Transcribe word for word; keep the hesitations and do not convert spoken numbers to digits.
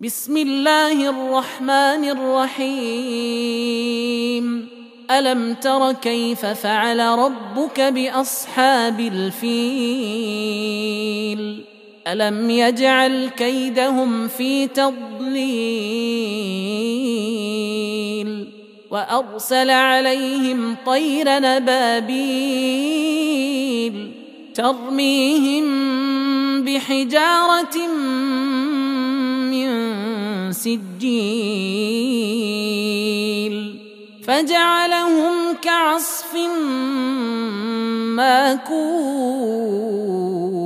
بسم الله الرحمن الرحيم ألم تر كيف فعل ربك بأصحاب الفيل ألم يجعل كيدهم في تضليل وأرسل عليهم طير نبابيل ترميهم بحجارة من سجيل فجعلهم كعصف ماكول.